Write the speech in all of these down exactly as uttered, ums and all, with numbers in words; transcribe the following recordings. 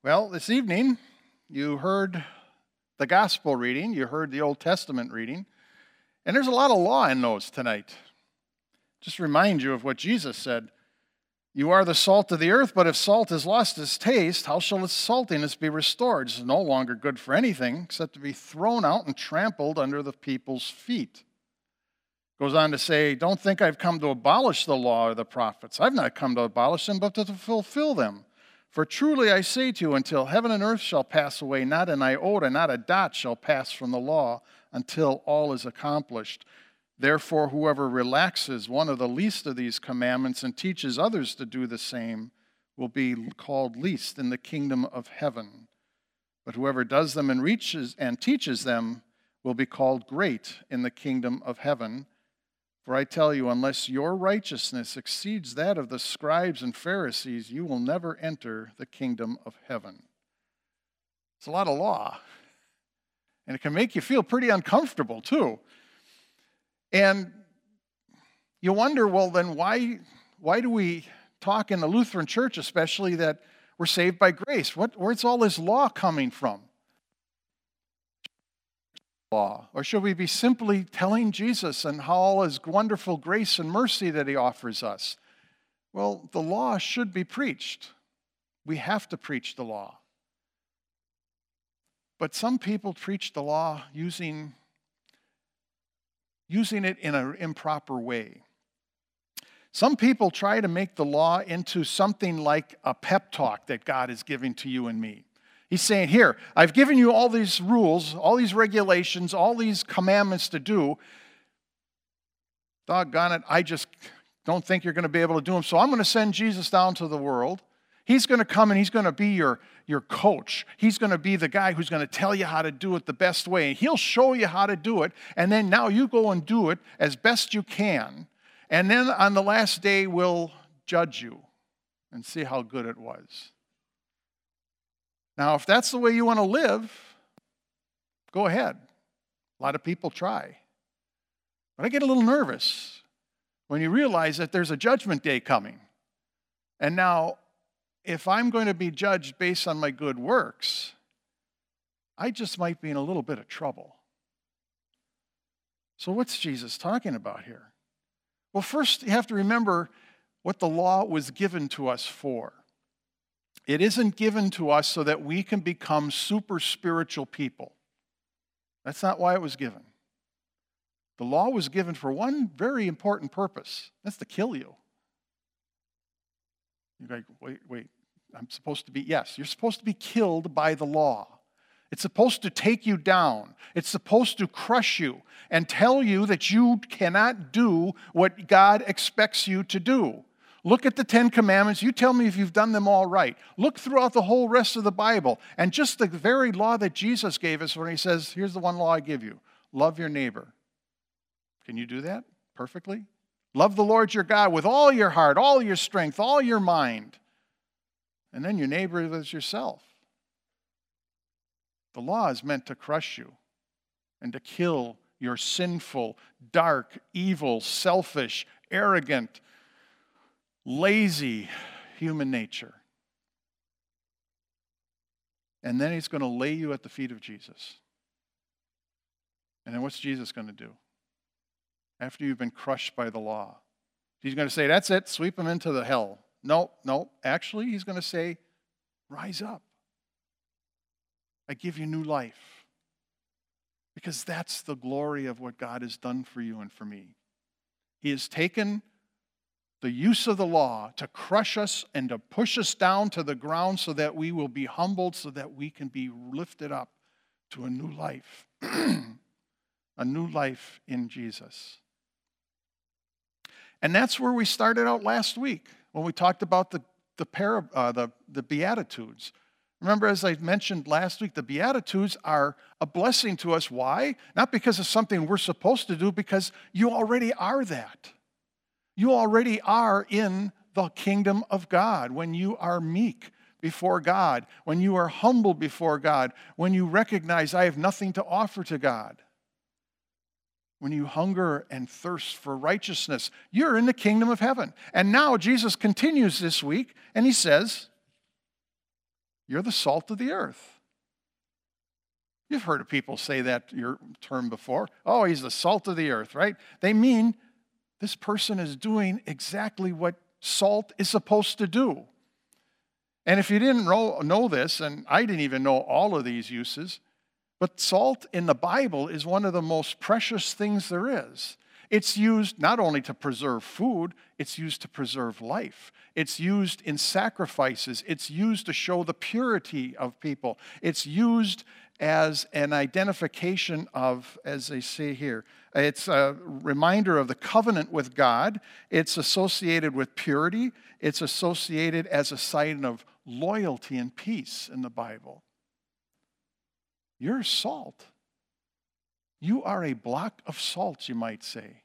Well, this evening, you heard the gospel reading, you heard the Old Testament reading, and there's a lot of law in those tonight. Just remind you of what Jesus said. You are the salt of the earth, but if salt has lost its taste, how shall its saltiness be restored? It's no longer good for anything except to be thrown out and trampled under the people's feet. Goes on to say, don't think I've come to abolish the law or the prophets. I've not come to abolish them, but to fulfill them. For truly I say to you, until heaven and earth shall pass away, not an iota, not a dot shall pass from the law until all is accomplished. Therefore, whoever relaxes one of the least of these commandments and teaches others to do the same will be called least in the kingdom of heaven. But whoever does them and reaches and teaches them will be called great in the kingdom of heaven. For I tell you, unless your righteousness exceeds that of the scribes and Pharisees, you will never enter the kingdom of heaven. It's a lot of law. And it can make you feel pretty uncomfortable, too. And you wonder, well, then why, why do we talk in the Lutheran Church, especially, that we're saved by grace? What, where's all this law coming from? Law? Or should we be simply telling Jesus and how all his wonderful grace and mercy that he offers us? Well, the law should be preached. We have to preach the law. But some people preach the law using, using it in an improper way. Some people try to make the law into something like a pep talk that God is giving to you and me. He's saying, here, I've given you all these rules, all these regulations, all these commandments to do. Doggone it, I just don't think you're going to be able to do them. So I'm going to send Jesus down to the world. He's going to come and he's going to be your, your coach. He's going to be the guy who's going to tell you how to do it the best way. And he'll show you how to do it. And then now you go and do it as best you can. And then on the last day, we'll judge you and see how good it was. Now, if that's the way you want to live, go ahead. A lot of people try. But I get a little nervous when you realize that there's a judgment day coming. And now, if I'm going to be judged based on my good works, I just might be in a little bit of trouble. So what's Jesus talking about here? Well, first you have to remember what the law was given to us for. It isn't given to us so that we can become super spiritual people. That's not why it was given. The law was given for one very important purpose. That's to kill you. You're like, wait, wait, I'm supposed to be, yes, you're supposed to be killed by the law. It's supposed to take you down. It's supposed to crush you and tell you that you cannot do what God expects you to do. Look at the Ten Commandments. You tell me if you've done them all right. Look throughout the whole rest of the Bible. And just the very law that Jesus gave us when he says, here's the one law I give you. Love your neighbor. Can you do that perfectly? Love the Lord your God with all your heart, all your strength, all your mind. And then your neighbor as yourself. The law is meant to crush you and to kill your sinful, dark, evil, selfish, arrogant, lazy human nature. And then he's going to lay you at the feet of Jesus. And then what's Jesus going to do? After you've been crushed by the law, he's going to say, that's it, sweep him into the hell. No, no, actually, he's going to say, rise up. I give you new life. Because that's the glory of what God has done for you and for me. He has taken the use of the law to crush us and to push us down to the ground so that we will be humbled, so that we can be lifted up to a new life. A new life in Jesus. And that's where we started out last week when we talked about the, the, para, uh, the, the Beatitudes. Remember, as I mentioned last week, the Beatitudes are a blessing to us. Why? Not because of something we're supposed to do, because you already are that. You already are in the kingdom of God when you are meek before God, when you are humble before God, when you recognize I have nothing to offer to God. When you hunger and thirst for righteousness, you're in the kingdom of heaven. And now Jesus continues this week and he says, You're the salt of the earth. You've heard of people say that your term before. Oh, he's the salt of the earth, right? They mean this person is doing exactly what salt is supposed to do. And if you didn't know, know this, and I didn't even know all of these uses, but salt in the Bible is one of the most precious things there is. It's used not only to preserve food, it's used to preserve life. It's used in sacrifices. It's used to show the purity of people. It's used as an identification of, as they say here, it's a reminder of the covenant with God. It's associated with purity. It's associated as a sign of loyalty and peace in the Bible. You're salt. You are a block of salt, you might say.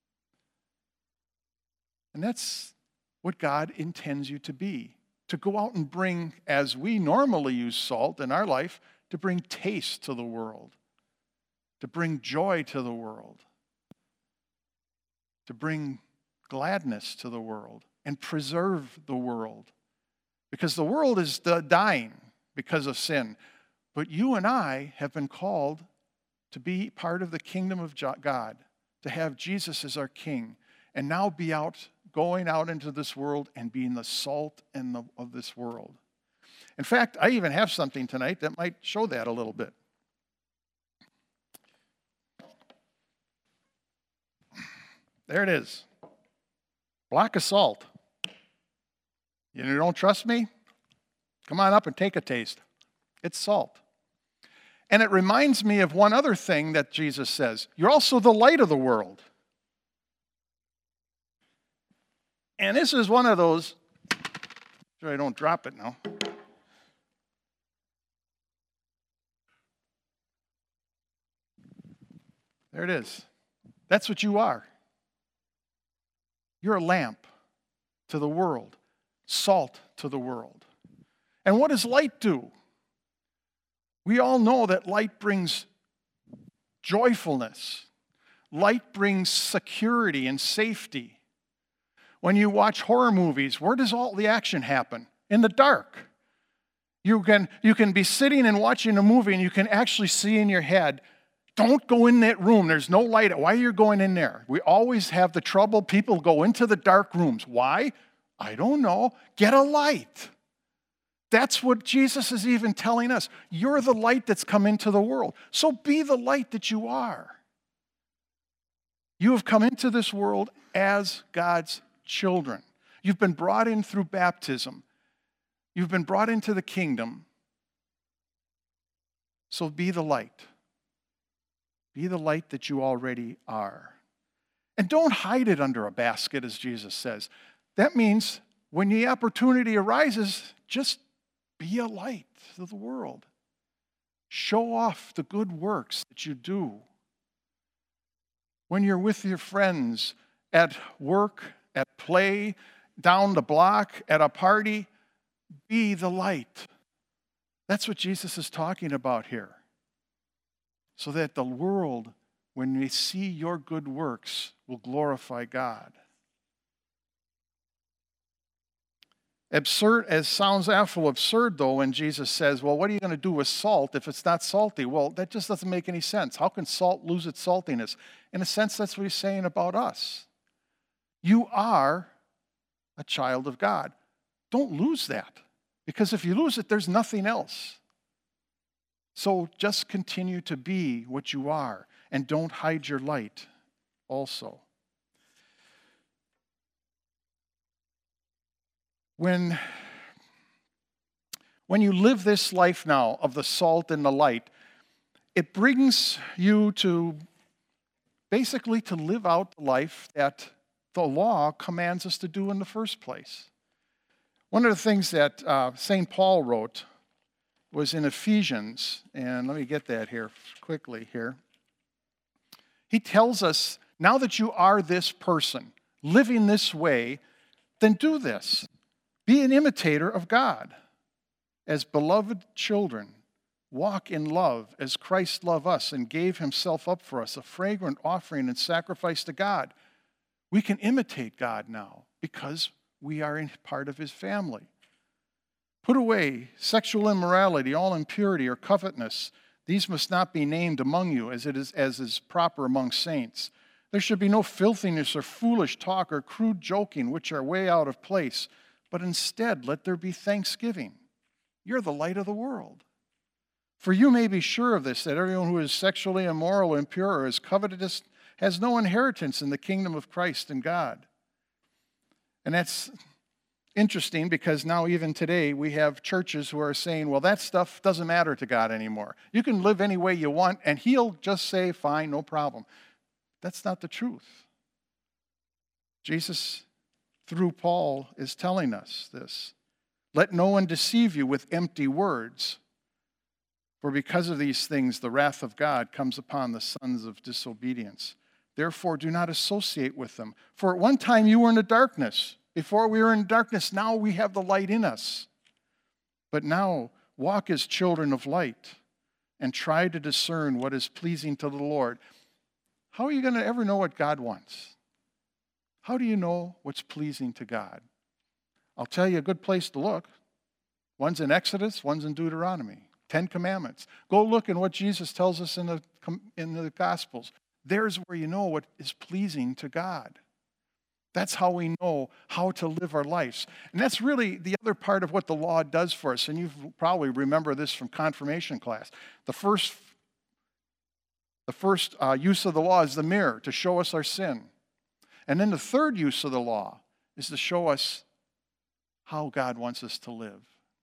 And that's what God intends you to be. To go out and bring, as we normally use salt in our life, to bring taste to the world. To bring joy to the world. To bring gladness to the world. And preserve the world. Because the world is dying because of sin. But you and I have been called to be part of the kingdom of God, to have Jesus as our king, and now be out, going out into this world and being the salt and the, of this world. In fact, I even have something tonight that might show that a little bit. There it is. Block of salt. You don't trust me? Come on up and take a taste. It's salt. And it reminds me of one other thing that Jesus says. You're also the light of the world. And this is one of those, so I don't drop it now. There it is. That's what you are. You're a lamp to the world, salt to the world. And what does light do? We all know that light brings joyfulness. Light brings security and safety. When you watch horror movies, where does all the action happen? In the dark. You can, you can be sitting and watching a movie and you can actually see in your head, don't go in that room. There's no light. Why are you going in there? We always have the trouble. People go into the dark rooms. Why? I don't know. Get a light. That's what Jesus is even telling us. You're the light that's come into the world. So be the light that you are. You have come into this world as God's children. You've been brought in through baptism. You've been brought into the kingdom. So be the light. Be the light that you already are. And don't hide it under a basket, as Jesus says. That means when the opportunity arises, just be a light to the world. Show off the good works that you do. When you're with your friends at work, at play, down the block, at a party, be the light. That's what Jesus is talking about here. So that the world, when they see your good works, will glorify God. Absurd, as sounds awful absurd though, when Jesus says, well, what are you going to do with salt if it's not salty? Well, that just doesn't make any sense. How can salt lose its saltiness? In a sense, that's what he's saying about us. You are a child of God. Don't lose that, because if you lose it, there's nothing else. So just continue to be what you are, and don't hide your light also. When, when you live this life now of the salt and the light, it brings you to basically to live out the life that the law commands us to do in the first place. One of the things that uh, Saint Paul wrote was in Ephesians, and let me get that here quickly here. He tells us, now that you are this person, living this way, then do this. Be an imitator of God. As beloved children, walk in love as Christ loved us and gave himself up for us, a fragrant offering and sacrifice to God. We can imitate God now because we are in part of his family. Put away sexual immorality, all impurity or covetousness. These must not be named among you as it is as is proper among saints. There should be no filthiness or foolish talk or crude joking, which are way out of place, but instead let there be thanksgiving. You're the light of the world. For you may be sure of this, that everyone who is sexually immoral, impure, or is covetous has no inheritance in the kingdom of Christ and God. And that's interesting because now even today we have churches who are saying, well, that stuff doesn't matter to God anymore. You can live any way you want, and he'll just say, fine, no problem. That's not the truth. Jesus, through Paul, is telling us this. Let no one deceive you with empty words, for because of these things the wrath of God comes upon the sons of disobedience. Therefore, do not associate with them. For at one time you were in the darkness. Before we were in darkness, now we have the light in us. But now walk as children of light and try to discern what is pleasing to the Lord. How are you going to ever know what God wants? How do you know what's pleasing to God? I'll tell you a good place to look. One's in Exodus, one's in Deuteronomy. Ten Commandments. Go look at what Jesus tells us in the, in the Gospels. There's where you know what is pleasing to God. That's how we know how to live our lives. And that's really the other part of what the law does for us. And you probably remember this from confirmation class. The first, the first uh, use of the law is the mirror to show us our sin. And then the third use of the law is to show us how God wants us to live.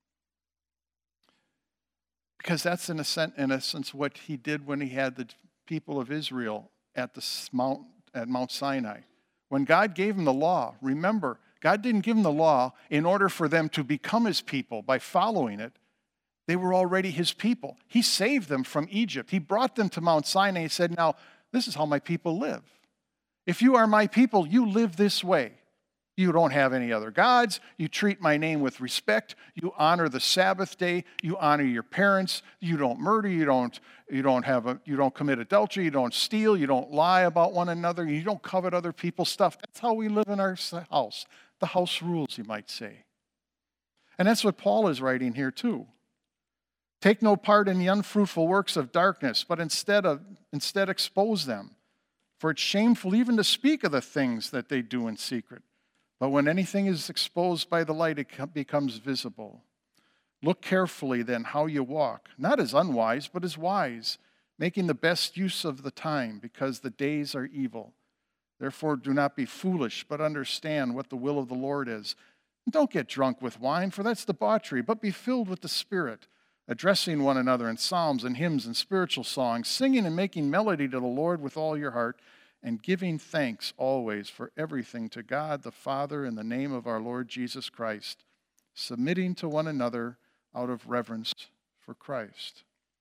Because that's in a sense, in a sense what he did when he had the people of Israel at the Mount, at Mount Sinai. When God gave them the law, remember, God didn't give them the law in order for them to become his people by following it. They were already his people. He saved them from Egypt. He brought them to Mount Sinai and said, now, this is how my people live. If you are my people, you live this way. You don't have any other gods. You treat my name with respect. You honor the Sabbath day. You honor your parents. You don't murder. You don't, you don't have a, you don't commit adultery. You don't steal. You don't lie about one another. You don't covet other people's stuff. That's how we live in our house. The house rules, you might say. And that's what Paul is writing here too. Take no part in the unfruitful works of darkness, but instead of instead expose them. For it's shameful even to speak of the things that they do in secret. But when anything is exposed by the light, it becomes visible. Look carefully then how you walk, not as unwise, but as wise, making the best use of the time, because the days are evil. Therefore, do not be foolish, but understand what the will of the Lord is. And don't get drunk with wine, for that's debauchery, but be filled with the Spirit, addressing one another in psalms and hymns and spiritual songs, singing and making melody to the Lord with all your heart, and giving thanks always for everything to God the Father in the name of our Lord Jesus Christ, submitting to one another out of reverence for Christ.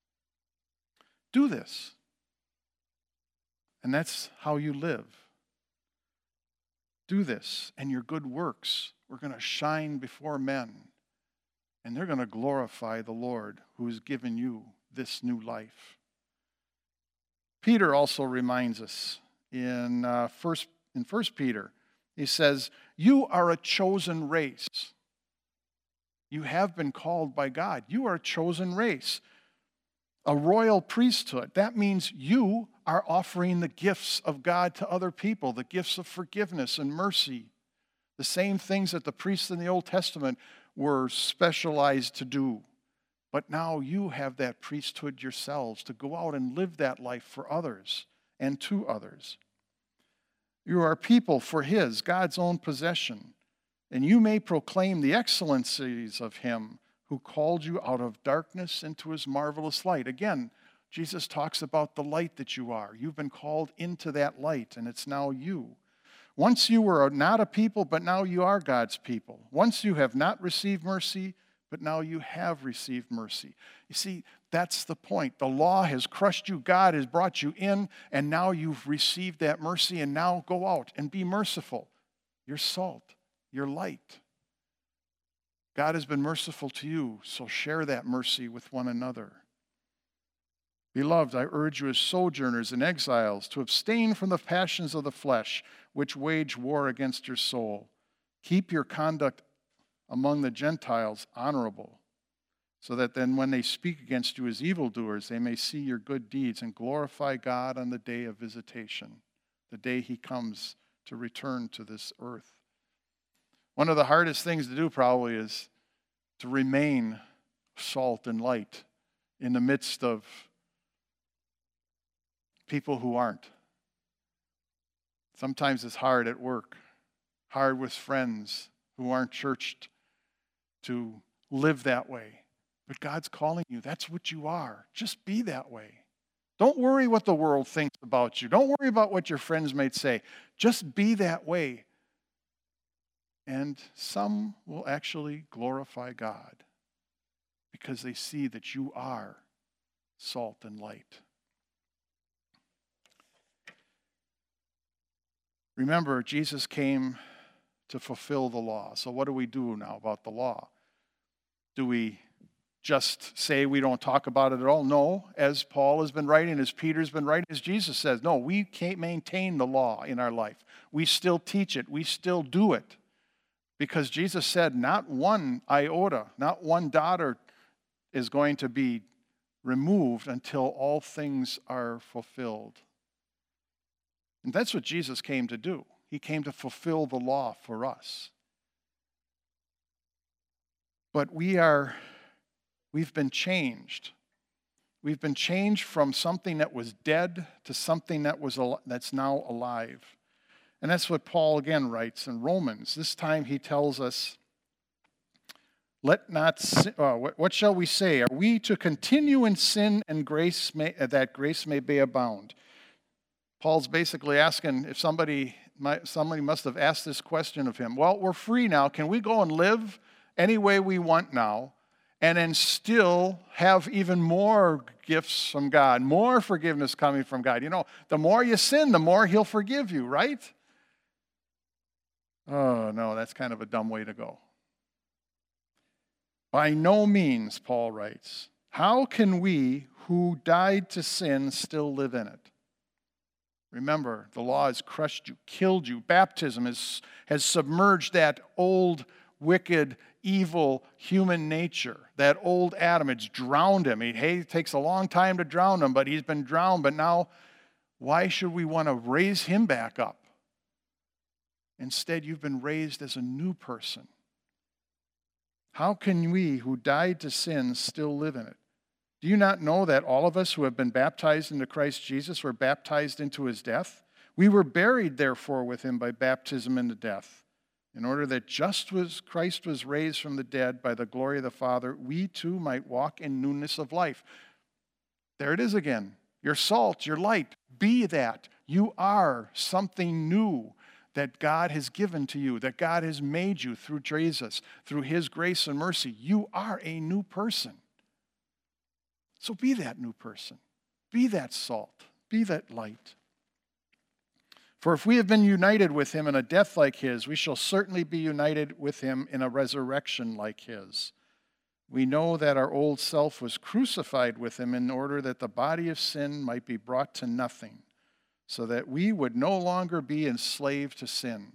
Do this. And that's how you live. Do this, and your good works are going to shine before men, and they're going to glorify the Lord who has given you this new life. Peter also reminds us in uh, first in First Peter, he says, you are a chosen race. You have been called by God. You are a chosen race, a royal priesthood. That means you are offering the gifts of God to other people, the gifts of forgiveness and mercy, the same things that the priests in the Old Testament were specialized to do. But now you have that priesthood yourselves to go out and live that life for others and to others. You are people for his, God's own possession, and you may proclaim the excellencies of him who called you out of darkness into his marvelous light. Again, Jesus talks about the light that you are. You've been called into that light, and it's now you. Once you were not a people, but now you are God's people. Once you have not received mercy, but now you have received mercy. You see, that's the point. The law has crushed you. God has brought you in, and now you've received that mercy, and now go out and be merciful. You're salt. You're light. God has been merciful to you, so share that mercy with one another. Beloved, I urge you as sojourners and exiles to abstain from the passions of the flesh, which wage war against your soul. Keep your conduct among the Gentiles honorable, so that then when they speak against you as evildoers, they may see your good deeds and glorify God on the day of visitation, the day he comes to return to this earth. One of the hardest things to do probably is to remain salt and light in the midst of people who aren't. Sometimes it's hard at work, hard with friends who aren't churched to live that way. But God's calling you. That's what you are. Just be that way. Don't worry what the world thinks about you. Don't worry about what your friends might say. Just be that way. And some will actually glorify God because they see that you are salt and light. Remember, Jesus came to fulfill the law. So what do we do now about the law? Do we just say we don't talk about it at all? No, as Paul has been writing, as Peter's been writing, as Jesus says, no, we can't maintain the law in our life. We still teach it. We still do it. Because Jesus said not one iota, not one dot is going to be removed until all things are fulfilled. And that's what Jesus came to do. He came to fulfill the law for us. But we are, we've been changed. We've been changed from something that was dead to something that was that's now alive. And that's what Paul again writes in Romans. This time he tells us, "Let not sin, uh, what, what shall we say? Are we to continue in sin and grace may, uh, that grace may be abound?" Paul's basically asking if somebody might, somebody must have asked this question of him. Well, we're free now. Can we go and live any way we want now, and then still have even more gifts from God, more forgiveness coming from God? You know, the more you sin, the more he'll forgive you, right? Oh, no, that's kind of a dumb way to go. By no means, Paul writes, how can we who died to sin still live in it? Remember, the law has crushed you, killed you. Baptism has, has submerged that old, wicked, evil human nature, that old Adam. It's drowned him. He, hey, it takes a long time to drown him, but he's been drowned. But now, why should we want to raise him back up? Instead, you've been raised as a new person. How can we who died to sin still live in it? Do you not know that all of us who have been baptized into Christ Jesus were baptized into his death? We were buried, therefore, with him by baptism into death, in order that just as Christ was raised from the dead by the glory of the Father, we too might walk in newness of life. There it is again. You're salt, you're light. Be that. You are something new that God has given to you, that God has made you through Jesus, through his grace and mercy. You are a new person. So be that new person. Be that salt. Be that light. For if we have been united with him in a death like his, we shall certainly be united with him in a resurrection like his. We know that our old self was crucified with him in order that the body of sin might be brought to nothing, so that we would no longer be enslaved to sin.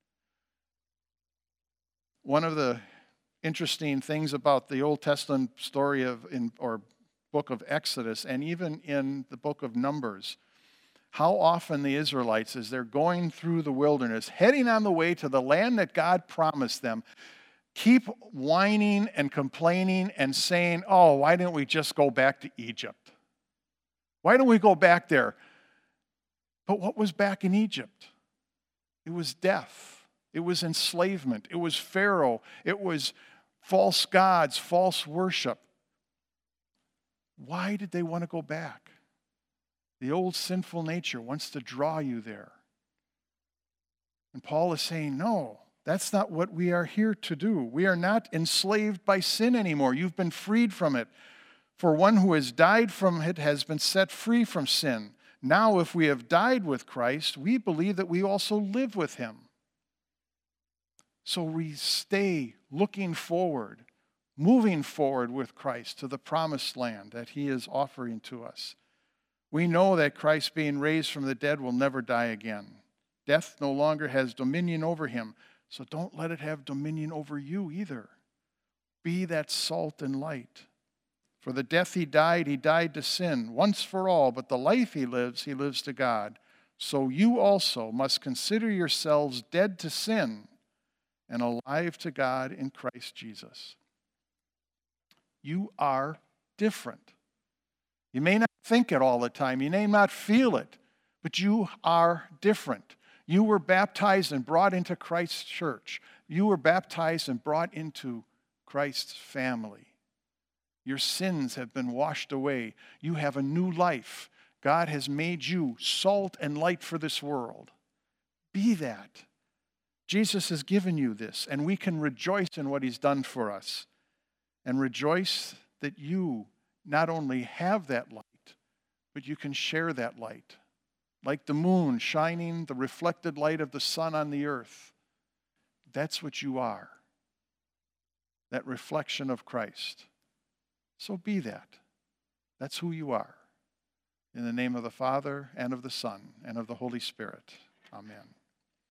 One of the interesting things about the Old Testament story of in or book of Exodus, and even in the book of Numbers, how often the Israelites, as they're going through the wilderness, heading on the way to the land that God promised them, keep whining and complaining and saying, oh, why didn't we just go back to Egypt? Why don't we go back there? But what was back in Egypt? It was death. It was enslavement. It was Pharaoh. It was false gods, false worship. Why did they want to go back? The old sinful nature wants to draw you there. And Paul is saying, no, that's not what we are here to do. We are not enslaved by sin anymore. You've been freed from it. For one who has died from it has been set free from sin. Now, if we have died with Christ, we believe that we also live with him. So we stay looking forward, moving forward with Christ to the promised land that he is offering to us. We know that Christ, being raised from the dead, will never die again. Death no longer has dominion over him. So don't let it have dominion over you either. Be that salt and light. For the death he died, he died to sin once for all, but the life he lives, he lives to God. So you also must consider yourselves dead to sin and alive to God in Christ Jesus. You are different. You may not think it all the time. You may not feel it, but you are different. You were baptized and brought into Christ's church. You were baptized and brought into Christ's family. Your sins have been washed away. You have a new life. God has made you salt and light for this world. Be that. Jesus has given you this, and we can rejoice in what he's done for us and rejoice that you not only have that light, but you can share that light. Like the moon shining the reflected light of the sun on the earth. That's what you are. That reflection of Christ. So be that. That's who you are. In the name of the Father, and of the Son, and of the Holy Spirit. Amen.